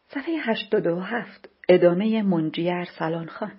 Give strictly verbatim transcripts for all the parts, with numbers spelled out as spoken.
صفحه هشتاد و هفت. ادامه منجی ارسلان خان.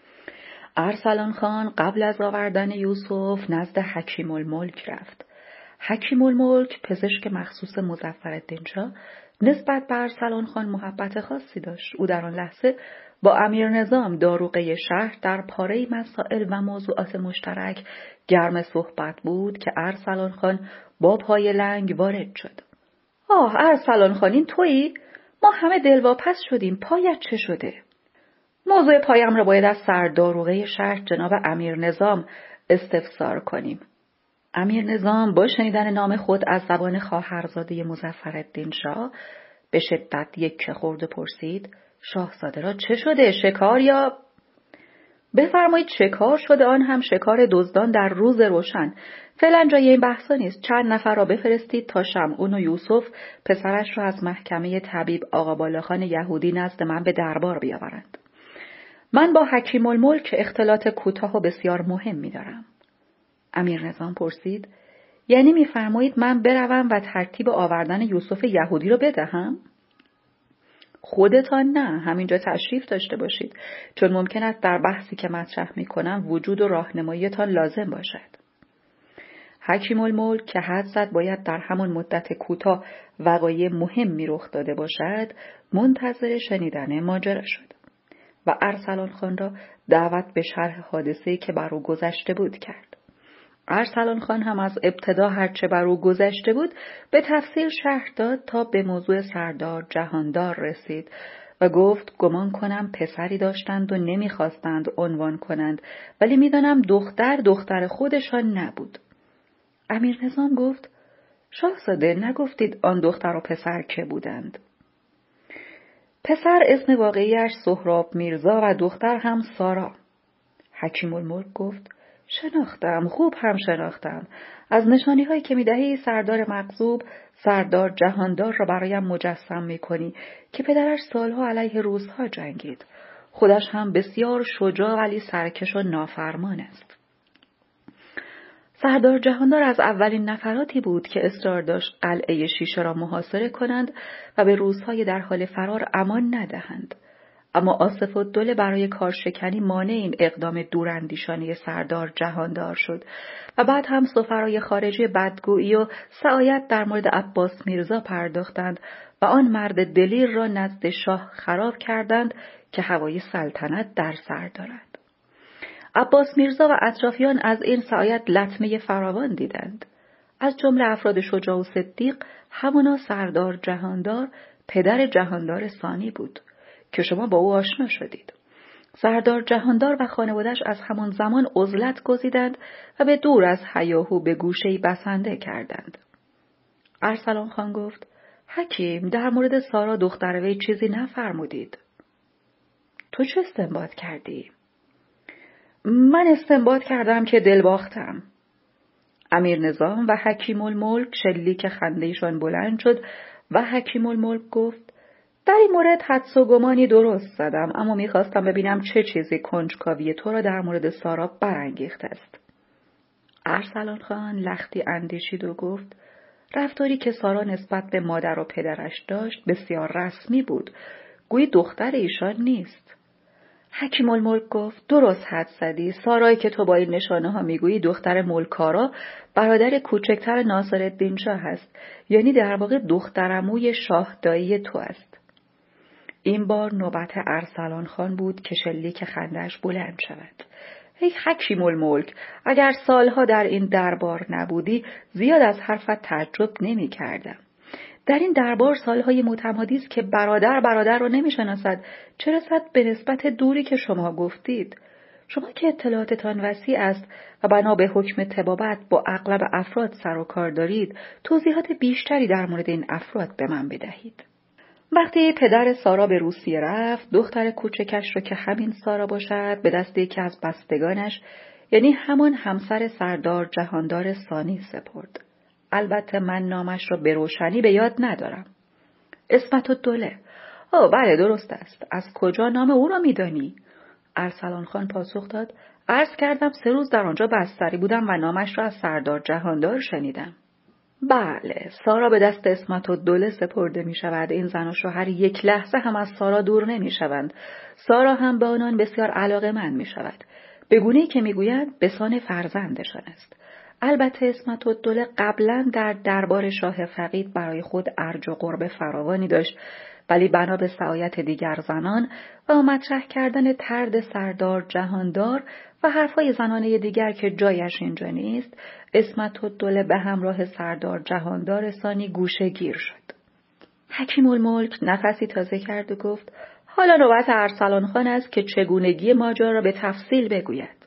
ارسلان خان قبل از آوردن یوسف نزد حکیم الملک رفت. حکیم الملک پزشک مخصوص مظفرالدین شاه نسبت به ارسلان خان محبت خاصی داشت. او در آن لحظه با امیر نظام داروغه شهر در پاره مسائل و موضوعات مشترک گرم صحبت بود که ارسلان خان با پای لنگ وارد شد. آه ارسلان خان، این تویی؟ ما همه دلواپس شدیم. پایت چه شده؟ موضوع پایم را باید از سرداروغه شهر جناب امیر نظام استفسار کنیم. امیر نظام با شنیدن نام خود از زبان خواهرزاده مظفرالدین شاه به شدت یک خورد و پرسید: شاهزاده را چه شده؟ شکار یا؟ بفرمایید شکار شده، آن هم شکار دزدان در روز روشن. فعلا جای این بحثا نیست. چند نفر را بفرستید تا شمعون و یوسف پسرش را از محکمه طبیب آقا بالاخان یهودی نزد من به دربار بیاورند. من با حکیم الملک اختلاط کوتاه و بسیار مهم می‌دارم. امیر نظام پرسید: یعنی می‌فرمایید من بروم و ترتیب آوردن یوسف یهودی را بدهم؟ خودتان نه، همینجا تشریف داشته باشید، چون ممکن است در بحثی که مطرح می‌کنم وجود و راهنماییتان لازم باشد. حکیم الملک که حد زد باید در همان مدت کوتاه وقایع مهمی رخ داده باشد، منتظر شنیدن ماجرا شد و ارسلان خان را دعوت به شرح حادثه‌ای که بر او گذشته بود کرد. ارسلان خان هم از ابتدا هرچه بر او گذشته بود به تفصیل شرح داد تا به موضوع سردار جهاندار رسید و گفت: گمان کنم پسری داشتند و نمیخواستند عنوان کنند، ولی میدانم دختر دختر خودشان نبود. امیر نظام گفت: شاهزاده نگفتید آن دختر و پسر که بودند؟ پسر اسم واقعیش سهراب میرزا و دختر هم سارا. حکیم الملک گفت: شناختم، خوب هم شناختم. از نشانی هایی که میدهی سردار مغضوب سردار جهاندار را برایم مجسم میکنی که پدرش سالها علیه روس‌ها جنگید. خودش هم بسیار شجاع ولی سرکش و نافرمان است. سردار جهاندار از اولین نفراتی بود که اصرار داشت قلعه شیشه را محاصره کنند و به روس‌های در حال فرار امان ندهند. اما آصف الدوله برای کارشکنی مانع این اقدام دوراندیشانه سردار جهاندار شد و بعد هم سفرای خارجی بدگویی و سعایت در مورد عباس میرزا پرداختند و آن مرد دلیر را نزد شاه خراب کردند که هوای سلطنت در سر دارد. عباس میرزا و اطرافیان از این سعایت لطمه فراوان دیدند. از جمله افراد شجاع و صدیق همانا سردار جهاندار پدر جهاندار ثانی بود که شما با او آشنا شدید. سردار جهاندار و خانواده‌اش از همان زمان عزلت گزیدند و به دور از هیاهو به گوشه‌ای بسنده کردند. ارسلان خان گفت: حکیم، در مورد سارا دختر وی چیزی نفرمودید. تو چه استنباط کردی؟ من استنباط کردم که دل باختم. امیر نظام و حکیم الملک شلیک خنده‌شان بلند شد و حکیم الملک گفت: در این مورد حدس و گمانی درست زدم، اما میخواستم ببینم چه چیزی کنجکاوی تو را در مورد سارا برانگیخته است. ارسلان خان لختی اندیشید و گفت: رفتاری که سارا نسبت به مادر و پدرش داشت بسیار رسمی بود، گویی دختر ایشان نیست. حکیم الملک گفت: درست حد زدی. سارایی که تو با این نشانه ها میگویی دختر ملکارا برادر کوچکتر ناصرالدین شاه است، یعنی در واقع دخترعموی شاه دایی تو است. این بار نوبت ارسلان خان بود که شلیک خنده‌اش بلند شود. ای حکیم الملک، اگر سالها در این دربار نبودی زیاد از حرفت تعجب نمی کردم. در این دربار سالهای متمادی است که برادر برادر را نمی شناسد، چه رسد به نسبت دوری که شما گفتید. شما که اطلاعاتتان وسیع است و بنا به حکم طبابت با اغلب افراد سر و کار دارید، توضیحات بیشتری در مورد این افراد به من بدهید. وقتی پدر سارا به روسیه رفت، دختر کوچکش را که همین سارا باشد به دست یکی از بستگانش، یعنی همان همسر سردار جهاندار ثانی سپرد. البته من نامش را به روشنی به یاد ندارم. اسمت الدوله. آه بله درست است. از کجا نام او را میدانی؟ ارسلان خان پاسخ داد: عرض کردم سه روز در آنجا بستری بودم و نامش را از سردار جهاندار شنیدم. بله، سارا به دست اسمت‌الدوله سپرده می شود. این زن و شوهر یک لحظه هم از سارا دور نمی شوند. سارا هم به آنان بسیار علاقه‌مند می شود. به گونه‌ای که می گوید به سان فرزندشان است. البته اسمت‌الدوله قبلا در دربار شاه فقید برای خود ارج و قرب فراوانی داشت، ولی بنا به سعایت دیگر زنان و مطرح کردن طرد سردار جهاندار و حرفهای زنانه دیگر که جایش اینجا نیست، اسمت‌الدوله به همراه سردار جهاندار ثانی گوشه گیر شد. حکیم الملک نفسی تازه کرد و گفت: حالا نوبت ارسلان خان است که چگونگی ماجرا را به تفصیل بگوید.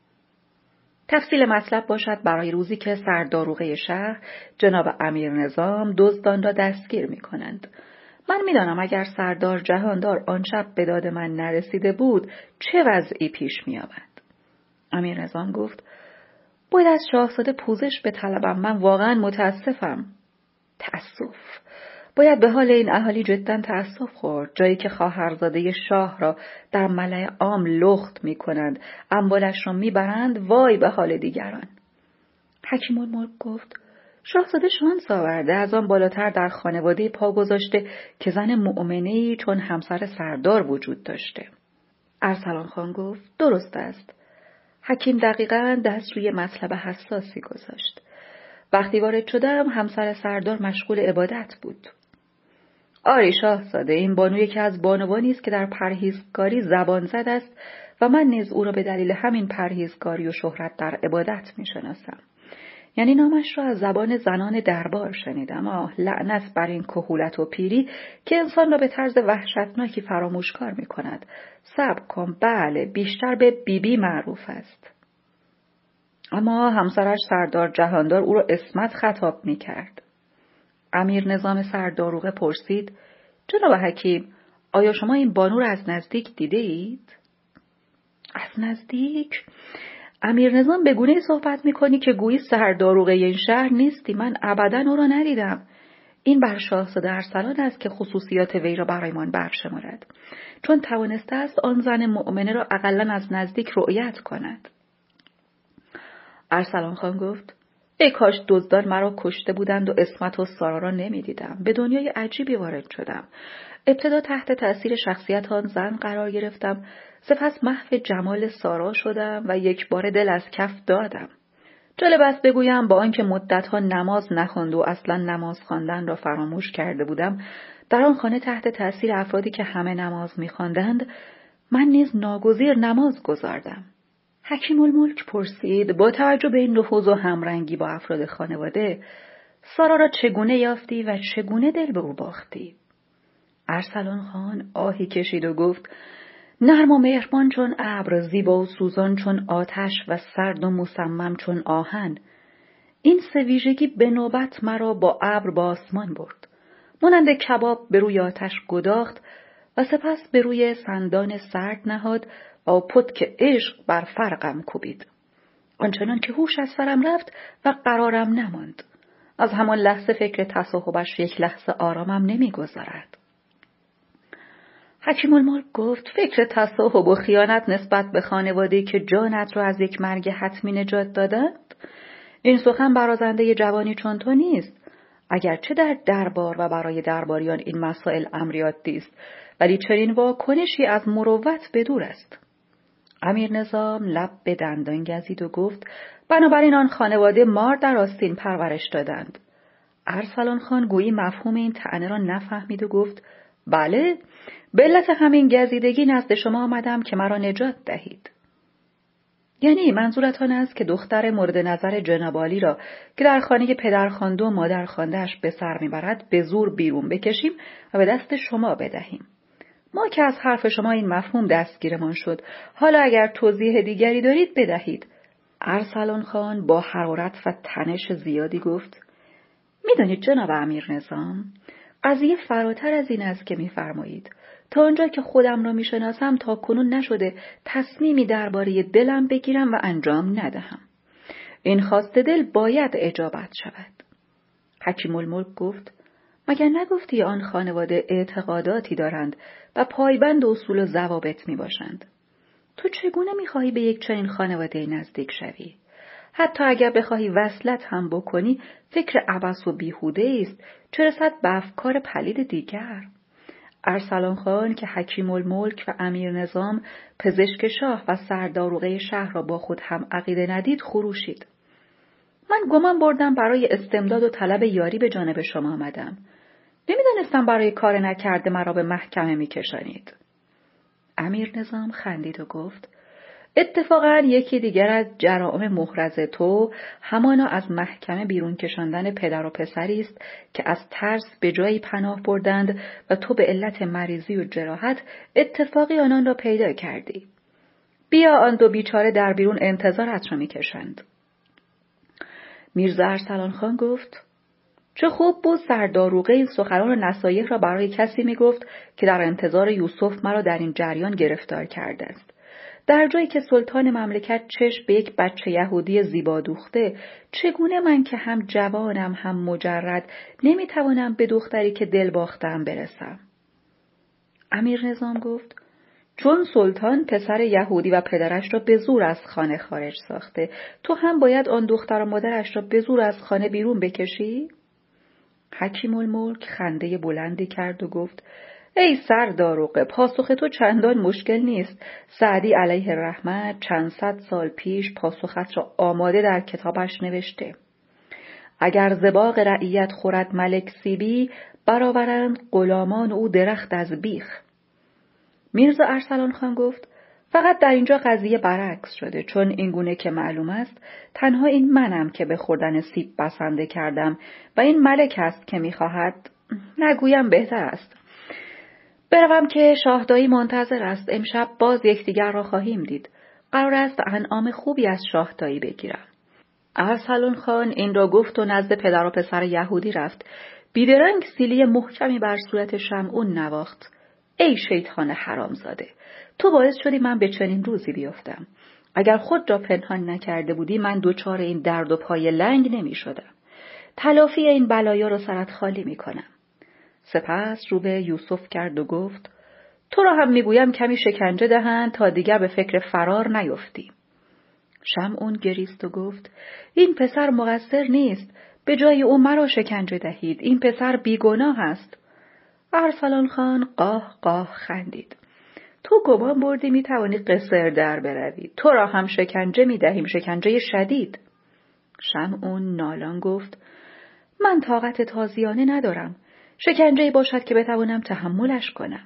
تفصیل مطلب باشد برای روزی که سرداروغه شهر جناب امیر نظام دزدان را دستگیر می کنند. من می دانم اگر سردار جهاندار آن شب به داد من نرسیده بود چه وضعی پیش می آمد. امیر نظام گفت: باید از شاهزاده پوزش به طلبم. من واقعا متاسفم. تأسف. باید به حال این اهالی جدا تأسف خورد. جایی که خواهرزاده شاه را در ملأ عام لخت می کنند، اموالش را می برند، وای به حال دیگران. حکیم الملک گفت: شاهزاده شانس آورده، از آن بالاتر در خانواده پا گذاشته که زن مؤمنه‌ای چون همسر سردار وجود داشته. ارسلان خان گفت: درست است. حکیم دقیقاً دست روی مطلب حساسی گذاشت. وقتی وارد شدم همسر سردار مشغول عبادت بود. آری شاهزاده، این بانو یکی از بانوانی است که در پرهیزکاری زبان زد است و من نیز او را به دلیل همین پرهیزکاری و شهرت در عبادت می‌شناسم. یعنی نامش را از زبان زنان دربار شنیدم. آه، لعنت بر این کهولت و پیری که انسان را به طرز وحشتناکی فراموشکار می کند. صبر کن، بله، بیشتر به بیبی بی معروف است. اما همسرش سردار جهاندار او را اسمت خطاب می کرد. امیر نظام سرداروغه پرسید: جناب حکیم، آیا شما این بانو را از نزدیک دیده اید؟ از نزدیک؟ امیر نظام به گونه‌ای صحبت می‌کنی که گویی سرداروغه این شهر نیستی. من ابداً او را ندیدم. این بر شاهزاده ارسلان است که خصوصیات وی را برایمان برشمارد، چون توانسته است آن زن مؤمنه را اقلاً از نزدیک رؤیت کند. ارسلان خان گفت: ای کاش دزدان مرا کشته بودند و اسمت و سارا را نمی‌دیدم. به دنیای عجیبی وارد شدم. ابتدا تحت تأثیر شخصیت آن زن قرار گرفتم، سپس محو جمال سارا شدم و یک بار دل از کف دادم. جالب است بگویم با آنکه مدتها نماز نخوانده و اصلا نماز خواندن را فراموش کرده بودم، در آن خانه تحت تأثیر افرادی که همه نماز می‌خواندند، من نیز ناگزیر نماز گزاردم. حکیم الملک پرسید: با توجه به این نفوذ و همرنگی با افراد خانواده، سارا را چگونه یافتی و چگونه دل به او باختی؟ ارسلان خان آهی کشید و گفت: نرم و مهربان چون ابر، زیبا و سوزان چون آتش و سرد و مصمم چون آهن. این سه ویژگی به نوبت مرا با ابر با آسمان برد. مانند کباب به روی آتش گداخت و سپس به روی سندان سرد نهاد و پتک عشق بر فرقم کوبید. آنچنان که هوش از سرم رفت و قرارم نماند. از همان لحظه فکر تصاحبش یک لحظه آرامم نمیگذارد. حکیم الملک گفت: فکر تصاحب و خیانت نسبت به خانواده‌ای که جانت را از یک مرگ حتمی نجات دادند؟ این سخن برازنده جوانی چون تو نیست. اگرچه در دربار و برای درباریان این مسائل امری عادی است، ولی چنین واکنشی از مروت به دور است. امیر نظام لب به دندان گزید و گفت: بنابراین آن خانواده مار در آستین پرورش دادند. ارسلان خان گویی مفهوم این طعنه را نفهمید و گفت: بله، به علت همین گزیدگی نزد شما آمدم که مرا نجات دهید. یعنی منظورت آن است که دختر مورد نظر جناب عالی را که در خانه پدر خوانده و مادر خوانده‌اش به سر میبرد به زور بیرون بکشیم و به دست شما بدهیم. ما که از حرف شما این مفهوم دستگیرمان شد. حالا اگر توضیح دیگری دارید بدهید. ارسلان خان با حرارت و تنش زیادی گفت: میدانید جناب امیر نظام، قضیه فراتر از این است که میفرمایید. تا آنجا که خودم را میشناسم تا کنون نشده تصمیمی درباره دلم بگیرم و انجام ندهم. این خواست دل باید اجابت شود. حکیم الملک گفت: مگر نگفتی آن خانواده اعتقاداتی دارند و پایبند اصول و ضوابط می باشند؟ تو چگونه می خواهی به یک چنین خانواده نزدیک شوی؟ حتی اگر بخواهی وصلت هم بکنی فکر عبث و بیهوده است، چه رسد به افکار پلید دیگر. ارسلان خان که حکیم الملک و امیر نظام پزشک شاه و سرداروغه شهر را با خود هم عقیده ندید خروشید. من گمان بردم برای استمداد و طلب یاری به جانب شما آمدم. نمیدانستم برای کار نکرده مرا به محکمه میکشانید. امیر نظام خندید و گفت اتفاقاً یکی دیگر از جرائم محرز تو همانا از محکمه بیرون کشاندن پدر و پسری است که از ترس به جایی پناه بردند و تو به علت مریضی و جراحت اتفاقی آنان را پیدا کردی. بیا آن دو بیچاره در بیرون انتظارت را میکشند. میرزا ارسلان خان گفت چه خوب بود سرداروغه این سخنان و نصایح را برای کسی میگفت که در انتظار یوسف مرا در این جریان گرفتار کرده است. در جایی که سلطان مملکت چشم به یک بچه یهودی زیبا دوخته، چگونه من که هم جوانم هم مجرد نمیتوانم به دختری که دل باختم برسم؟ امیر نظام گفت چون سلطان پسر یهودی و پدرش را به زور از خانه خارج ساخته، تو هم باید آن دختر و مادرش را به زور از خانه بیرون بکشی؟ حکیم الملک خنده بلندی کرد و گفت ای سرداروغه، پاسخ تو چندان مشکل نیست. سعدی علیه رحمت چند صد سال پیش پاسخت را آماده در کتابش نوشته. اگر زباق رعیت خورد ملک سیبی، برآورند غلامان او درخت از بیخ. میرزا ارسلان خان گفت فقط در اینجا قضیه برعکس شده، چون اینگونه که معلوم است تنها این منم که به خوردن سیب بسنده کردم و این ملک است که میخواهد، نگویم بهتر است. بروم که شاهدایی منتظر است. امشب باز یکدیگر را خواهیم دید. قرار است انعام خوبی از شاهدایی بگیرم. ارسلان خان این را گفت و نزد پدر و پسر یهودی رفت. بیدرنگ سیلی محکمی بر صورت شمعون نواخت. ای شیطان حرامزاده، تو باعث شدی من به چنین روزی بیفتم. اگر خود را پنهان نکرده بودی من دوچار این درد و پای لنگ نمی شدم. تلافی این بلایا را سرت خالی می کنم. سپس رو به یوسف کرد و گفت تو را هم میگویم کمی شکنجه دهند تا دیگر به فکر فرار نیفتی. شمعون گریست و گفت این پسر مقصر نیست، به جای او مرا شکنجه دهید، این پسر بیگناه است. ارسلان خان قاه قاه خندید. تو گمان بردی میتوانی قصر در بروی، تو را هم شکنجه میدهیم، شکنجه شدید. شمعون نالان گفت من طاقت تازیانه ندارم، شکنجه‌ای باشد که بتوانم تحملش کنم.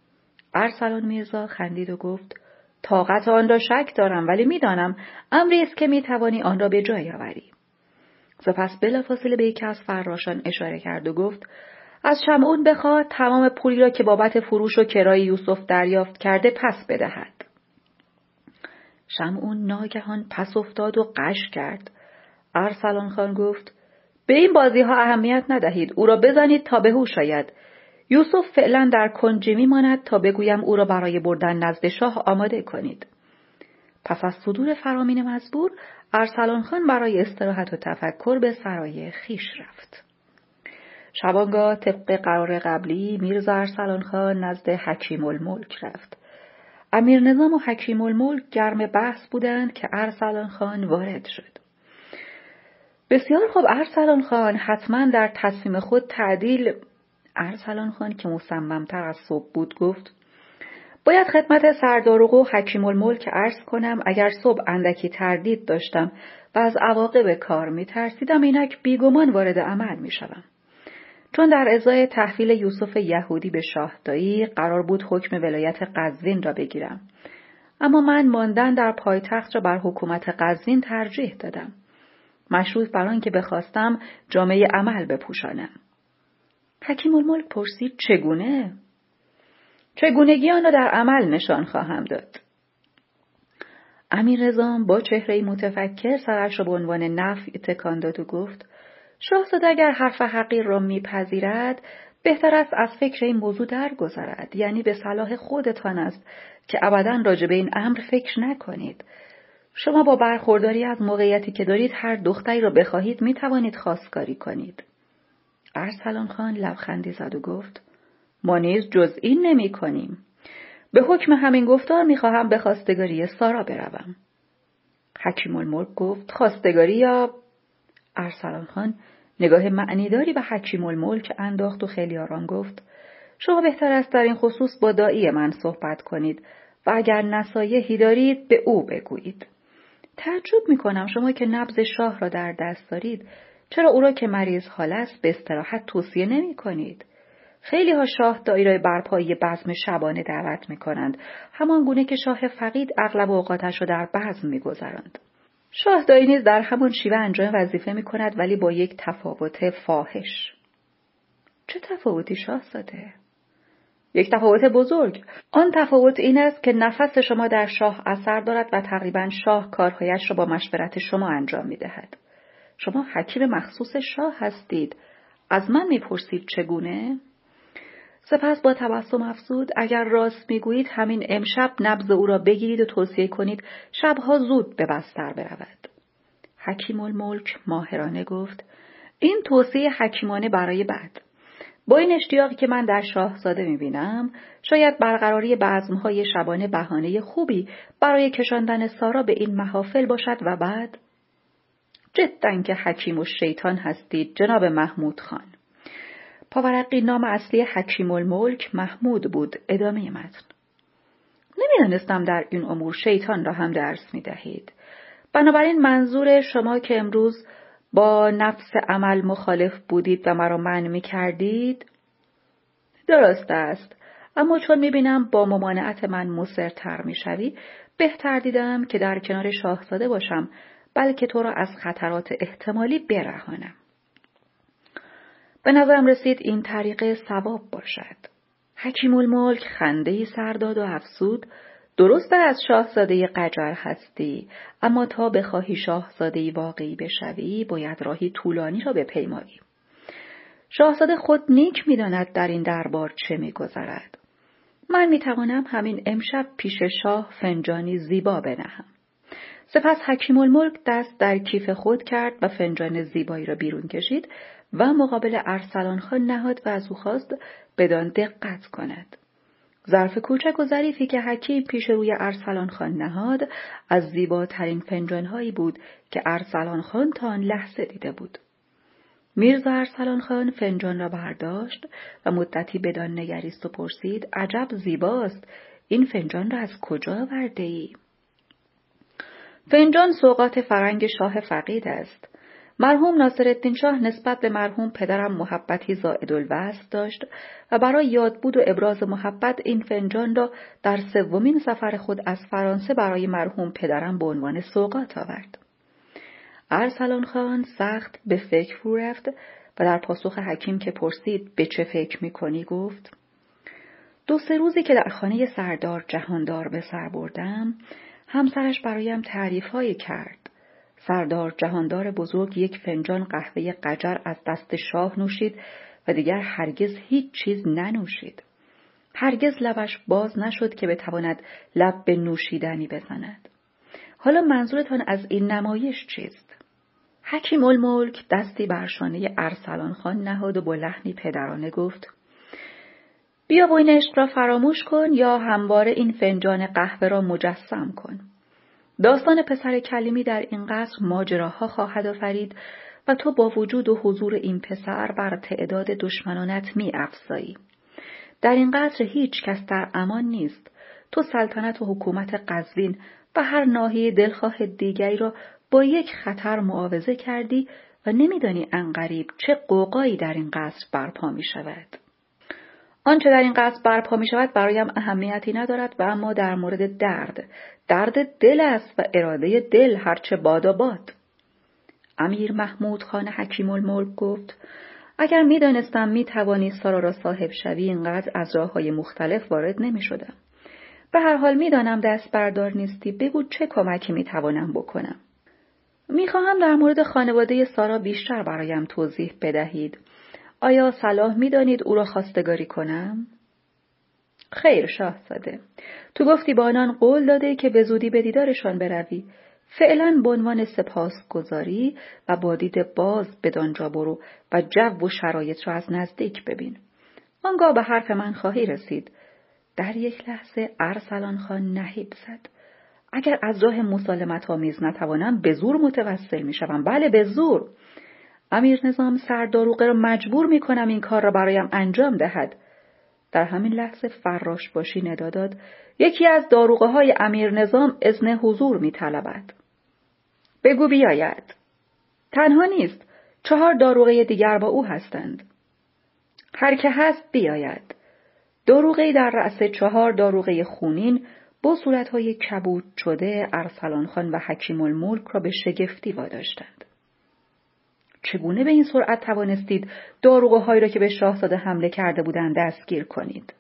ارسلان میرزا خندید و گفت طاقت آن را شک دارم، ولی میدانم امری است که میتوانی آن را به جای آوری. سپس بلافاصله به یکی از فراشان اشاره کرد و گفت از شمعون بخواد تمام پولی را که بابت فروش و کرای یوسف دریافت کرده پس بدهد. شمعون ناگهان پس افتاد و غش کرد. ارسلان خان گفت به این بازی ها اهمیت ندهید، او را بزنید تا به هوش آید. یوسف فعلا در کنجی میماند تا بگویم او را برای بردن نزد شاه آماده کنید. پس از صدور فرامین مزبور، ارسلان خان برای استراحت و تفکر به سرای خیش رفت. شبانگاه طبق قرار قبلی میرزا ارسلان خان نزد حکیم الملک رفت. امیر نظام و حکیم الملک گرم بحث بودند که ارسلان خان وارد شد. بسیار خوب ارسلان خان، حتما در تصمیم خود تعدیل. ارسلان خان که مصممتر از صبح بود گفت باید خدمت سرداروغه و حکیم الملک عرض کنم اگر صبح اندکی تردید داشتم و از عواقب کار می ترسیدم، اینک بیگمان وارد عمل می شدم. چون در ازای تحویل یوسف یهودی به شاهدایی قرار بود حکم ولایت قزوین را بگیرم، اما من ماندن در پایتخت را بر حکومت قزوین ترجیح دادم، مشروط بر آن که بخواستم جامه عمل بپوشانم. حکیم الملک پرسید چگونه؟ چگونگی آن را در عمل نشان خواهم داد. امیر نظام با چهره‌ای متفکر سرش را به عنوان نفی تکان داد و گفت شاهزاده اگر حرف حقیر را میپذیرد بهتر است از فکر این موضوع درگذرد، یعنی به صلاح خودتان است که ابداً راجع به این امر فکر نکنید. شما با برخورداری از موقعیتی که دارید هر دختری را بخواهید میتوانید خواستگاری کنید. ارسلان خان لبخندی زد و گفت ما نیز جز این نمی کنیم. به حکم همین گفتار میخواهم به خواستگاری سارا بروم. حکیم الملک گفت خواستگاری یا؟ ارسلان خان نگاه معنیداری به حکیم الملک انداخت و خیلی آرام گفت شما بهتر است در این خصوص با داعی من صحبت کنید و اگر نصایحی دارید به او بگویید. تعجب می کنم شما که نبض شاه را در دست دارید چرا او را که مریض حال است به استراحت توصیه نمی کنید؟ خیلی ها شاه داعی را برپایی بزم شبانه دعوت می کنند، همان گونه که شاه فقید اغلب اوقاتش را در بزم می گذراند. شاه داعی نیز در همان شیوه انجام وظیفه می کند ولی با یک تفاوت فاحش. چه تفاوتی شاهزاده؟ یک تفاوت بزرگ. آن تفاوت این است که نفس شما در شاه اثر دارد و تقریبا شاه کارهایش را با مشورت شما انجام می دهد. شما حکیم مخصوص شاه هستید. از من می پرسید چگونه؟ سپس با تبسم افزود اگر راست می گویید همین امشب نبض او را بگیرید و توصیه کنید شبها زود به بستر برود. حکیم الملک ماهرانه گفت این توصیه حکیمانه برای بعد. با این اشتیاقی که من در شاهزاده می‌بینم شاید برقراری بزم‌های شبانه بهانه خوبی برای کشاندن سارا به این محافل باشد و بعد جداً که حکیم و شیطان هستید جناب محمود خان. پاورقی نام اصلی حکیم الملک محمود بود. ادامه متن. نمی‌دانستم در این امور شیطان را هم درس می‌دهید. بنابراین منظور شما که امروز با نفس عمل مخالف بودید و مرا منع می کردید؟ درست است، اما چون می بینم با ممانعت من مصرتر می شوی، بهتر دیدم که در کنار شاهزاده باشم بلکه تو را از خطرات احتمالی برهانم. به نظرم رسید این طریق صواب باشد. حکیم الملک خنده‌ای سر داد و افزود درست از شاهزاده قجر هستی، اما تا بخواهی شاهزاده واقعی بشوی باید راهی طولانی را بپیمایی. شاهزاده خود نیک می‌داند در این دربار چه می‌گذرد. من می‌توانم همین امشب پیش شاه فنجانی زیبا بنهم. سپس حکیم الملک دست در کیف خود کرد و فنجان زیبایی را بیرون کشید و مقابل ارسلان خان نهاد و از او خواست بدان دقت کند. ظرف کوچک و ظریفی که حکیم پیش روی ارسلان خان نهاد از زیباترین فنجانهایی بود که ارسلان خان تا آن لحظه دیده بود. میرزا ارسلان خان فنجان را برداشت و مدتی بدان نگریست و پرسید عجب زیباست، این فنجان را از کجا آورده ای؟ فنجان سوغات فرنگ شاه فقید است. مرحوم ناصرالدین شاه نسبت به مرحوم پدرم محبتی زائدالوصف داشت و برای یادبود و ابراز محبت این فنجان را در سومین سفر خود از فرانسه برای مرحوم پدرم به عنوان سوغات آورد. ارسلان خان سخت به فکر فرو رفت و در پاسخ حکیم که پرسید به چه فکر می‌کنی گفت دو سه روزی که در خانه سردار جهاندار به سر بردم همسرش برایم تعریف‌هایی کرد. سردار جهاندار بزرگ یک فنجان قهوه قجر از دست شاه نوشید و دیگر هرگز هیچ چیز ننوشید. هرگز لبش باز نشد که بتواند لب به نوشیدنی بزند. حالا منظورتان از این نمایش چیست؟ حکیم الملک دستی بر شانه ارسلان خان نهاد و با لحنی پدرانه گفت بیا و این عشق را فراموش کن یا همواره این فنجان قهوه را مجسم کن. داستان پسر کلیمی در این قصر ماجراها خواهد آفرید و تو با وجود و حضور این پسر بر تعداد دشمنانت می افزایی. در این قصر هیچ کس در امان نیست. تو سلطنت و حکومت قزوین و هر ناحیه دلخواه دیگری را با یک خطر معاوضه کردی و نمیدانی عنقریب چه غوغایی در این قصر برپا می شود. آنچه در این قصر برپا می شود برایم اهمیتی ندارد و اما در مورد درد درد دل است و اراده دل هرچه بادا باد. امیر محمود خان حکیم الملک گفت اگر می دانستم می توانی سارا را صاحب شوی اینقدر از راه های مختلف وارد نمی شدم. به هر حال می دانم دست بردار نیستی، بگو چه کمکی می توانم بکنم. می خواهم در مورد خانواده سارا بیشتر برایم توضیح بدهید. آیا صلاح می دانید او را خواستگاری کنم؟ خیر شاهزاده، تو گفتی با آنان قول داده که به زودی به دیدارشان بروی. فعلا به عنوان سپاسگزاری و با دید باز بدانجا برو و جو و شرایط را از نزدیک ببین. آنگاه به حرف من خواهی رسید. در یک لحظه ارسلان خان نهیب زد. اگر از راه مسالمت آمیز نتوانم به زور متوسل می شوم. بله به زور. امیر نظام سرداروغه را مجبور می کنم این کار را برایم انجام دهد. در همین لحظه فراش باشی ندا داد: یکی از داروغه های امیر نظام اذن حضور می طلبد. بگو بیاید. تنها نیست، چهار داروغه دیگر با او هستند. هر که هست بیاید. داروغه‌ای در رأس چهار داروغه خونین با صورتهای کبود شده ارسلان خان و حکیم الملک را به شگفتی واداشتند. چگونه به این سرعت توانستید داروغه هایی را که به شاهزاده حمله کرده بودند دستگیر کنید؟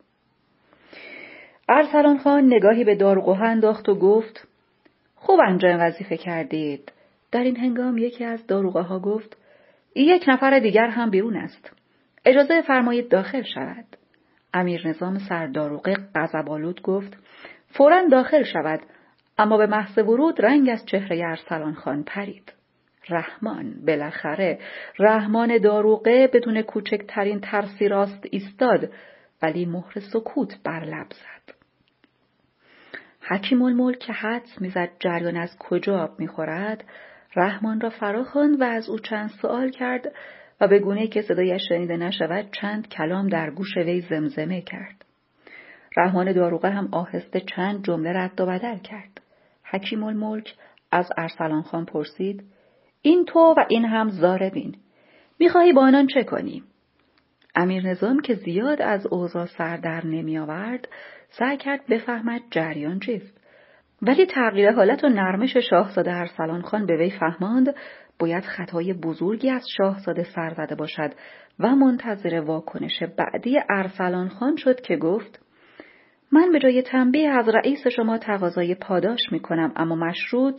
ارسلان خان نگاهی به داروغه ها انداخت و گفت: خوب انجام وظیفه کردید. در این هنگام یکی از داروغه ها گفت: یک نفر دیگر هم بیرون است. اجازه فرمایید داخل شود. امیر نظام سرداروغه غضب‌آلود گفت: فوراً داخل شود. اما به محض ورود رنگ از چهره ارسلان خان پرید. رحمان، بالاخره رحمان داروغه بدون کوچکترین ترسی راست ایستاد، ولی مهر سکوت بر لب زد. حکیم الملک که حدس می‌زد جریان از کجا آب می‌خورد، رحمان را فرا خواند و از او چند سؤال کرد و به گونه‌ای که صدایش شنیده نشود چند کلام در گوش وی زمزمه کرد. رحمان داروغه هم آهسته چند جمله رد و بدل کرد. حکیم الملک از ارسلان خان پرسید: این تو و این هم زاربین، میخواهی با آنان چه کنی؟ امیر نظام که زیاد از اوضاع سر در نمی آورد سعی کرد بفهمد جریان چیست، ولی تغییر حالت و نرمش شاهزاده ارسلان خان به وی فهماند باید خطای بزرگی از شاهزاده سر زده باشد و منتظر واکنش بعدی ارسلان خان شد که گفت: من به جای تنبیه از رئیس شما تقاضای پاداش می کنم، اما مشروط.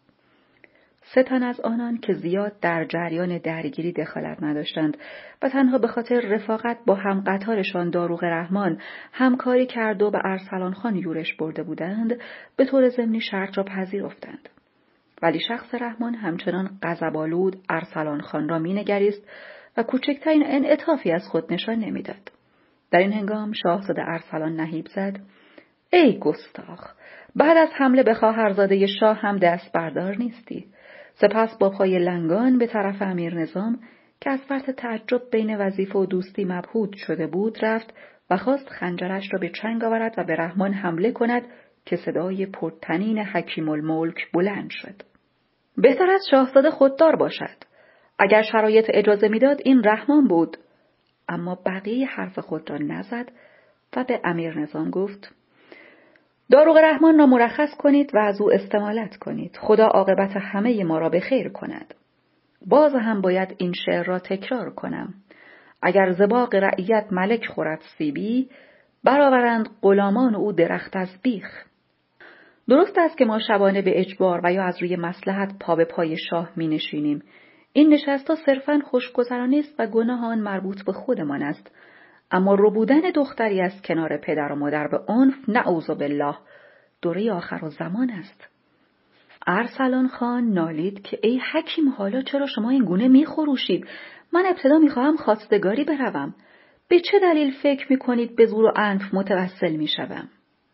سه تن از آنان که زیاد در جریان درگیری دخالت نداشتند و تنها به خاطر رفاقت با هم قطارشان داروغ رحمان همکاری کرد و به ارسلان خان یورش برده بودند، به طور ضمنی شرط را پذیرفتند. ولی شخص رحمان همچنان غضب‌آلود ارسلان خان را مینگریست و کوچکترین انعطافی از خود نشان نمیداد. در این هنگام شاهزاده ارسلان نهیب زد: ای گستاخ، بعد از حمله به خواهرزاده شاه هم دست بردار نیستی. سپس با پای لنگان به طرف امیر نظام که از فرط تعجب بین وظیفه و دوستی مبهوت شده بود رفت و خواست خنجرش را به چنگ آورد و به رحمان حمله کند که صدای پرطنین حکیم الملک بلند شد. بهتر از شاهزاده خوددار باشد. اگر شرایط اجازه میداد این رحمان بود. اما بقیه حرف خود را نزد و به امیر نظام گفت: داروغ رحمان را مرخص کنید و از او استمالت کنید. خدا عاقبت همه ما را به خیر کند. باز هم باید این شعر را تکرار کنم: اگر زباق رعیت ملک خورد سیبی، برآورند غلامان او درخت از بیخ. درست است که ما شبانه به اجبار و یا از روی مصلحت پا به پای شاه می نشینیم. این نشست‌ها صرفاً خوشگذرانی است و گناه آن مربوط به خودمان است. اما ربودن دختری از کنار پدر و مادر به عنف، نعوذ بالله، دوره آخر زمان است. ارسلان خان نالید که ای حکیم، حالا چرا شما این گونه می خروشید؟ من ابتدا می خواهم خواستگاری بروم. به چه دلیل فکر می کنید به زور و عنف متوسل می شوم؟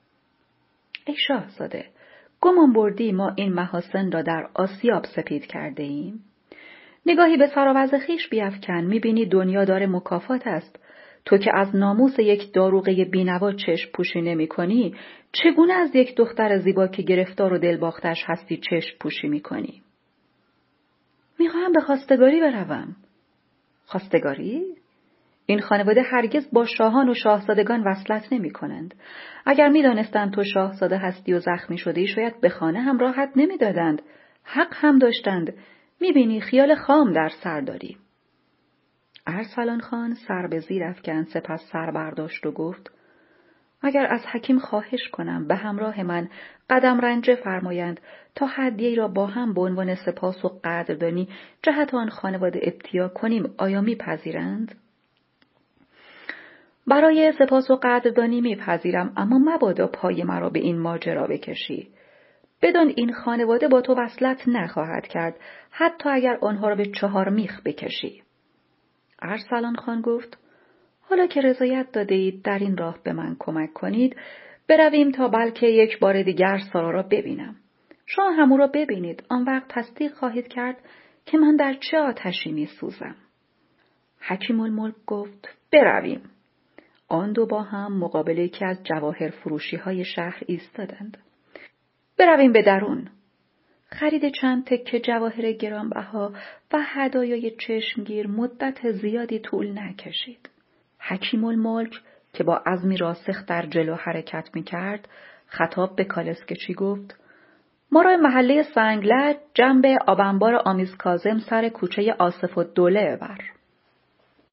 ای شاهزاده، گمان بردی ما این محاسن را در آسیاب سپید کرده ایم؟ نگاهی به سر و وضع خویش بیفکن، می بینی دنیا دار مکافات است. تو که از ناموس یک داروغه بینوا چشم پوشی نمی کنی، چگونه از یک دختر زیبا که گرفتار و دلباختش هستی چشم پوشی می کنی؟ می خواهم به خواستگاری بروم. خواستگاری؟ این خانواده هرگز با شاهان و شاهزادگان وصلت نمی کنند. اگر می دانستند تو شاهزاده هستی و زخمی شدی، شاید به خانه هم راحت نمی دادند. حق هم داشتند. می بینی خیال خام در سر داری. ارسلان خان سر به زیر افکند، سپس سر برداشت و گفت: اگر از حکیم خواهش کنم به همراه من قدم رنجه فرمایند تا هدیه‌ای را با هم به عنوان سپاس و قدردانی جهت آن خانواده ابتیا کنیم، آیا میپذیرند؟ برای سپاس و قدردانی میپذیرم، اما مبادا پای مرا به این ماجرا بکشی. بدان این خانواده با تو وصلت نخواهد کرد، حتی اگر آنها را به چهار میخ بکشی. ارسلان خان گفت: حالا که رضایت داده اید در این راه به من کمک کنید، برویم تا بلکه یک بار دیگر سارا را ببینم. شما همو را ببینید، آن وقت تصدیق خواهید کرد که من در چه آتشی می سوزم. حکیم الملک گفت برویم. آن دو با هم مقابل یکی از جواهر فروشی های شهر ایستادند. برویم به درون. خرید چند تکه جواهر گرانبها و هدایای چشمگیر مدت زیادی طول نکشید. حکیم الملک که با عزمی راسخ در جلو حرکت می کرد، خطاب به کالسکچی گفت: ما را محله سنگلج جنب آبانبار آمیز کاظم سر کوچه آصف الدوله ببر.